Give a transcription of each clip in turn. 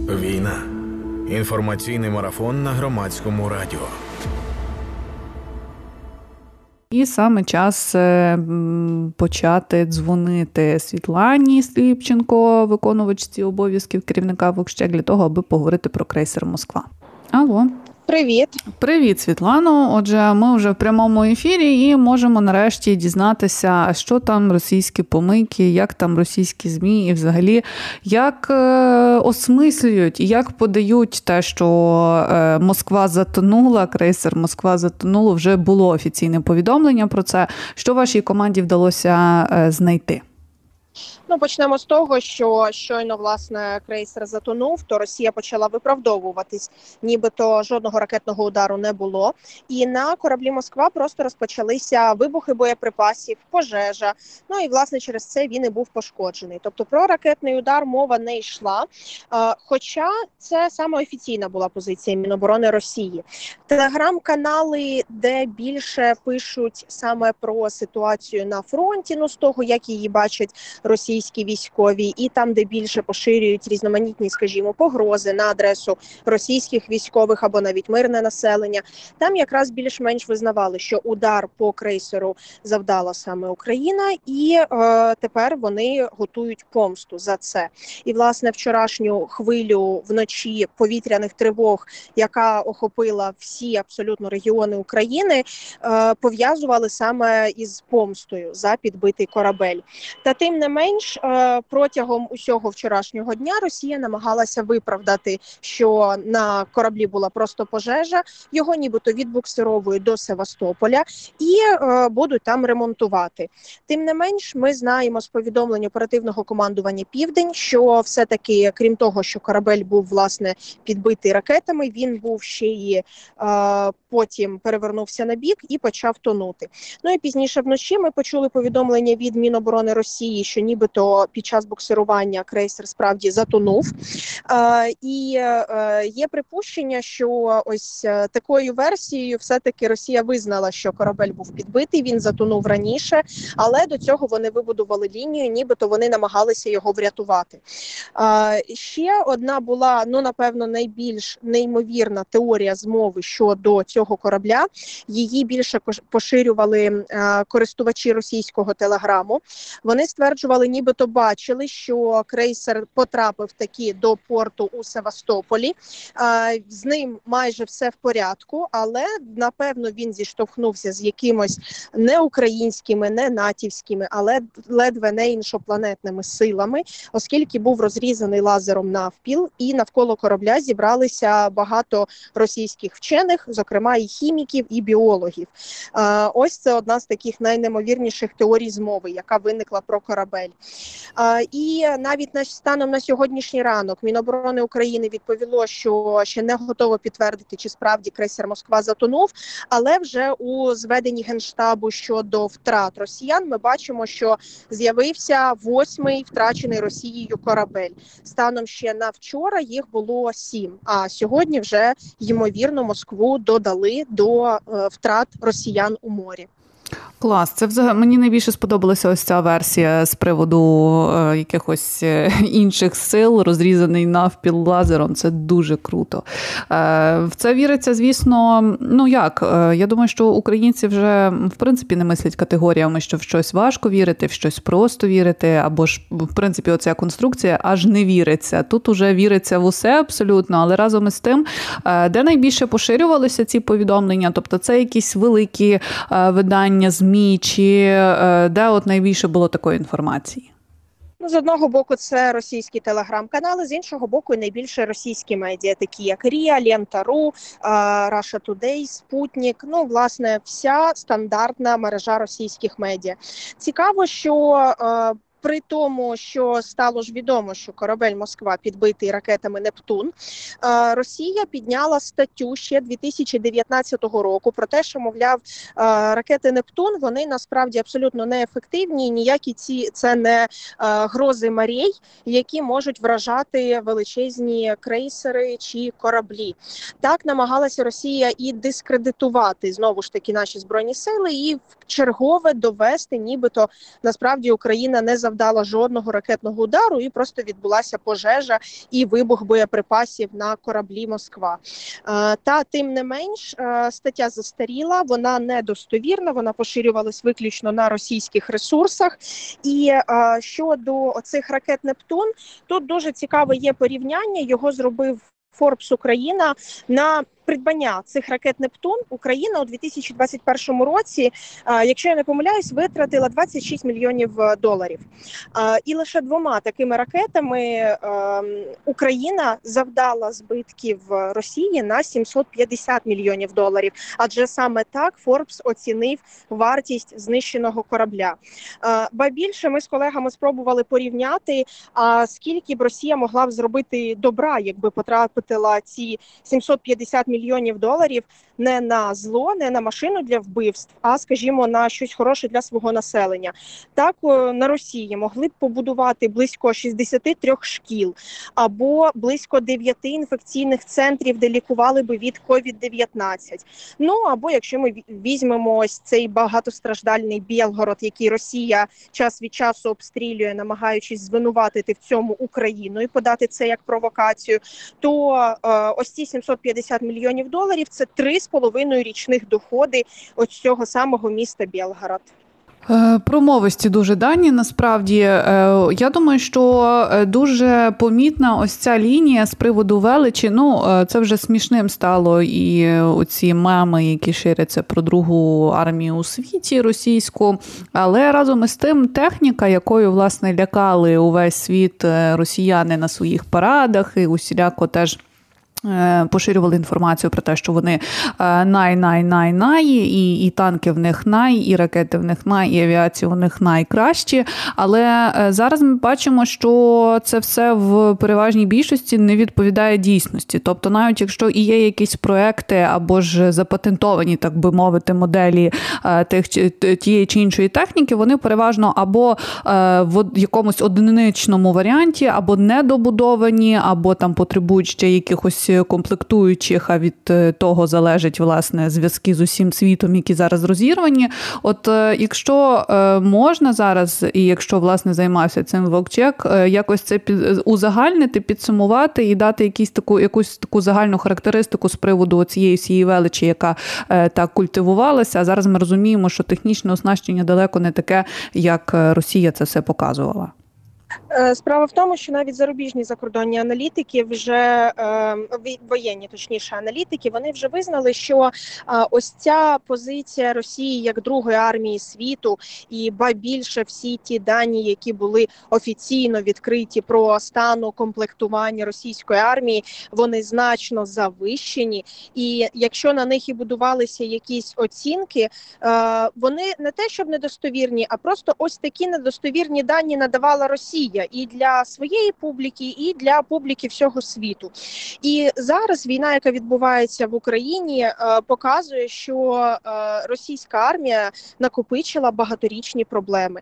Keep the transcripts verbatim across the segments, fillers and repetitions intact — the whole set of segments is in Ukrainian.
Війна. Інформаційний марафон на Громадському радіо. І саме час почати дзвонити Світлані Сліпченко, виконувачці обов'язків керівника ВОК-ЩЕК, для того, аби поговорити про крейсер «Москва». Алло. Привіт. Привіт, Світлано. Отже, ми вже в прямому ефірі і можемо нарешті дізнатися, що там російські помийки, як там російські ЗМІ і взагалі, як е, осмислюють і як подають те, що е, Москва затонула, крейсер Москва затонула, вже було офіційне повідомлення про це. Що вашій команді вдалося е, знайти? Ну, почнемо з того, що щойно, власне, крейсер затонув, то Росія почала виправдовуватись, нібито жодного ракетного удару не було. І на кораблі «Москва» просто розпочалися вибухи боєприпасів, пожежа. Ну і, власне, через це він і був пошкоджений. Тобто про ракетний удар мова не йшла. Хоча це саме офіційна була позиція Міноборони Росії. Телеграм-канали, де більше пишуть саме про ситуацію на фронті, ну з того, як її бачать російські військові, і там, де більше поширюють різноманітні, скажімо, погрози на адресу російських військових або навіть мирне населення, там якраз більш-менш визнавали, що удар по крейсеру завдала саме Україна, і е, тепер вони готують помсту за це. І, власне, вчорашню хвилю вночі повітряних тривог, яка охопила всі абсолютно регіони України, е, пов'язували саме із помстою за підбитий корабель. Та тим не менш, протягом усього вчорашнього дня Росія намагалася виправдати, що на кораблі була просто пожежа, його нібито відбуксировують до Севастополя і е, будуть там ремонтувати. Тим не менш, ми знаємо з повідомлень оперативного командування «Південь», що все-таки, крім того, що корабель був, власне, підбитий ракетами, він був ще й е, потім перевернувся на бік і почав тонути. Ну і пізніше вночі ми почули повідомлення від Міноборони Росії, що нібито під час буксирування крейсер справді затонув. Е, і е, є припущення, що ось е, такою версією все-таки Росія визнала, що корабель був підбитий, він затонув раніше, але до цього вони вибудували лінію, нібито вони намагалися його врятувати. Е, ще одна була, ну, напевно, найбільш неймовірна теорія змови щодо цього корабля. Її більше поширювали е, користувачі російського телеграму. Вони стверджували, нібито бачили, що крейсер потрапив таки до порту у Севастополі. Е, з ним майже все в порядку, але, напевно, він зіштовхнувся з якимось не українськими, не натівськими, але ледве не іншопланетними силами, оскільки був розрізаний лазером навпіл, і навколо корабля зібралися багато російських вчених, зокрема і хіміків, і біологів. Е, ось це одна з таких найнеймовірніших теорій змови, яка виникла про корабель. Е, і навіть на станом на сьогоднішній ранок Міноборони України відповіло, що ще не готово підтвердити, чи справді крейсер «Москва» затонув, але вже у зведенні Генштабу щодо втрат росіян ми бачимо, що з'явився восьмий втрачений Росією корабель. Станом ще на вчора їх було сім, а сьогодні вже, ймовірно, Москву додали до е, втрат росіян у морі. Клас. Це взагалі мені найбільше сподобалася ось ця версія з приводу е, якихось інших сил, розрізаний навпіл лазером. Це дуже круто. Е, в це віриться, звісно, ну як? Е, я думаю, що українці вже, в принципі, не мислять категоріями, що в щось важко вірити, в щось просто вірити, або ж, в принципі, оця конструкція аж не віриться. Тут уже віриться в усе абсолютно, але разом із тим, е, де найбільше поширювалися ці повідомлення, тобто це якісь великі е, видання, ЗМІ, чи е, де от найбільше було такої інформації? Ну, з одного боку, це російські телеграм-канали, з іншого боку, найбільше російські медіа, такі як РІА, Лента.ру, Russia Today, Спутник, ну, власне, вся стандартна мережа російських медіа. Цікаво, що е, при тому, що стало ж відомо, що корабель «Москва» підбитий ракетами «Нептун», Росія підняла статтю ще дві тисячі дев'ятнадцятого року про те, що, мовляв, ракети «Нептун», вони насправді абсолютно неефективні, ніякі ці це не грози морей, які можуть вражати величезні крейсери чи кораблі. Так намагалася Росія і дискредитувати, знову ж таки, наші Збройні сили, і в чергове довести, нібито, насправді, Україна не завдала завдала жодного ракетного удару, і просто відбулася пожежа і вибух боєприпасів на кораблі «Москва». Та тим не менш, стаття застаріла, вона недостовірна, вона поширювалась виключно на російських ресурсах. І щодо оцих ракет «Нептун», тут дуже цікаве є порівняння, його зробив Forbes Україна. На придбання цих ракет «Нептун» Україна у дві тисячі двадцять першому році, якщо я не помиляюсь, витратила двадцять шість мільйонів доларів. І лише двома такими ракетами Україна завдала збитків Росії на сімсот п'ятдесят мільйонів доларів. Адже саме так Forbes оцінив вартість знищеного корабля. Ба більше, ми з колегами спробували порівняти, а скільки б Росія могла б зробити добра, якби потрапила ці сімсот п'ятдесят мільйонів доларів не на зло, не на машину для вбивств, а, скажімо, на щось хороше для свого населення. Так, на Росії могли б побудувати близько шістдесят три шкіл або близько дев'яти інфекційних центрів, де лікували би від ковід дев'ятнадцять. Ну, або якщо ми візьмемо ось цей багатостраждальний Білгород, який Росія час від часу обстрілює, намагаючись звинуватити в цьому Україну і подати це як провокацію, то е, ось ці сімсот п'ятдесят мільйонів доларів – це три з половиною річних доходи ось цього самого міста Білгород. Промовисті дуже дані, насправді. Я думаю, що дуже помітна ось ця лінія з приводу величі. Ну, це вже смішним стало і оці меми, які ширяться про другу армію у світі російську. Але разом із тим техніка, якою, власне, лякали увесь світ росіяни на своїх парадах і усіляко теж поширювали інформацію про те, що вони най-най-най-най, і, і танки в них най, і ракети в них най, і авіація в них найкращі. Але зараз ми бачимо, що це все в переважній більшості не відповідає дійсності. Тобто навіть якщо і є якісь проекти або ж запатентовані, так би мовити, моделі тих, тієї чи іншої техніки, вони переважно або в якомусь одиничному варіанті, або недобудовані, або там потребують ще якихось комплектуючих, а від того залежить, власне, зв'язки з усім світом, які зараз розірвані. От якщо можна зараз, і якщо, власне, займався цим Вовчек, якось це під, узагальнити, підсумувати і дати якісь таку, якусь таку загальну характеристику з приводу цієї всієї величі, яка так культивувалася. А зараз ми розуміємо, що технічне оснащення далеко не таке, як Росія це все показувала. Справа в тому, що навіть зарубіжні закордонні аналітики, вже е, воєнні, точніше, аналітики, вони вже визнали, що е, ось ця позиція Росії як другої армії світу і ба більше всі ті дані, які були офіційно відкриті про стану комплектування російської армії, вони значно завищені. І якщо на них і будувалися якісь оцінки, е, вони не те, щоб недостовірні, а просто ось такі недостовірні дані надавала Росія. І для своєї публіки, і для публіки всього світу. І зараз війна, яка відбувається в Україні, показує, що російська армія накопичила багаторічні проблеми.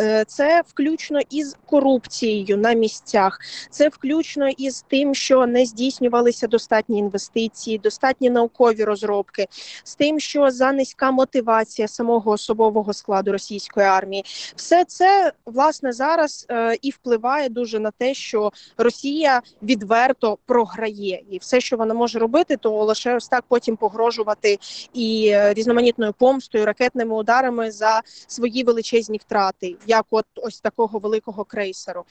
Це включно із корупцією на місцях, це включно із тим, що не здійснювалися достатні інвестиції, достатні наукові розробки, з тим, що за низька мотивація самого особового складу російської армії. Все це, власне, зараз і впливає дуже на те, що Росія відверто програє. І все, що вона може робити, то лише ось так потім погрожувати і різноманітною помстою, ракетними ударами за свої величезні втрати, як от ось такого великого крейсеру.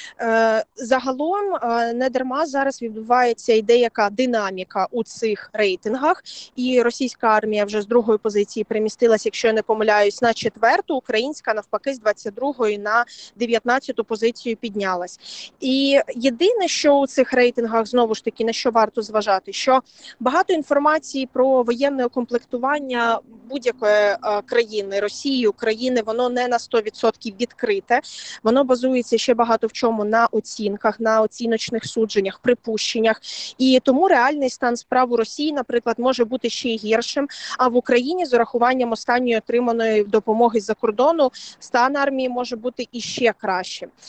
Е, загалом, е, не дарма зараз відбувається і деяка динаміка у цих рейтингах, і російська армія вже з другої позиції перемістилась, якщо я не помиляюсь, на четверту, українська навпаки з двадцять другої на дев'ятнадцяту позицію піднялась. І єдине, що у цих рейтингах, знову ж таки, на що варто зважати, що багато інформації про воєнне комплектування будь-якої е, країни, Росії, України, воно не на сто відсотків відкрите. Воно базується ще багато в чому на оцінках, на оціночних судженнях, припущеннях. І тому реальний стан справ у Росії, наприклад, може бути ще й гіршим, а в Україні з урахуванням останньої отриманої допомоги з-за кордону стан армії може бути іще кращим.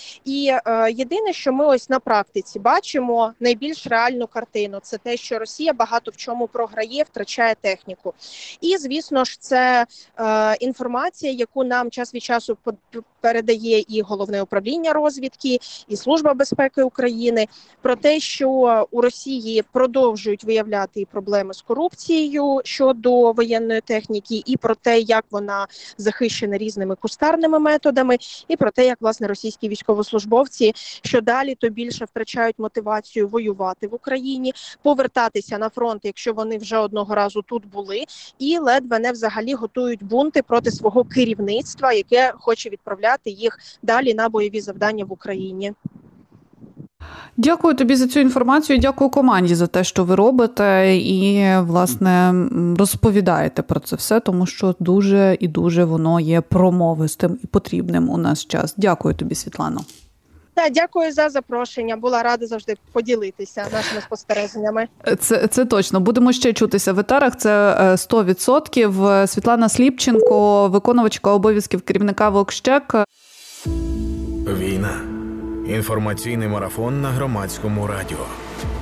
І е, єдине, що ми ось на практиці бачимо найбільш реальну картину, це те, що Росія багато в чому програє, втрачає техніку. І, звісно ж, це е, інформація, яку нам час від часу передає і Головне управління розвідки, і Служба безпеки України, про те, що у Росії продовжують виявляти і проблеми з корупцією щодо воєнної техніки, і про те, як вона захищена різними кустарними методами, і про те, як, власне, російські військовослужбовці що далі, то більше втрачають мотивацію воювати в Україні, повертатися на фронт, якщо вони вже одного разу тут були, і ледве не взагалі готують бунти проти свого керівництва, яке хоче відправляти їх далі на бойові завдання в Україні. Дякую тобі за цю інформацію, дякую команді за те, що ви робите і, власне, розповідаєте про це все, тому що дуже і дуже воно є промовистим і потрібним у наш час. Дякую тобі, Світлано. Так, дякую за запрошення. Була рада завжди поділитися нашими спостереженнями. Це, це точно. Будемо ще чутися в етерах. Це сто відсотків. Світлана Сліпченко, виконувачка обов'язків керівника ВОКщек. Війна. Інформаційний марафон на Громадському радіо.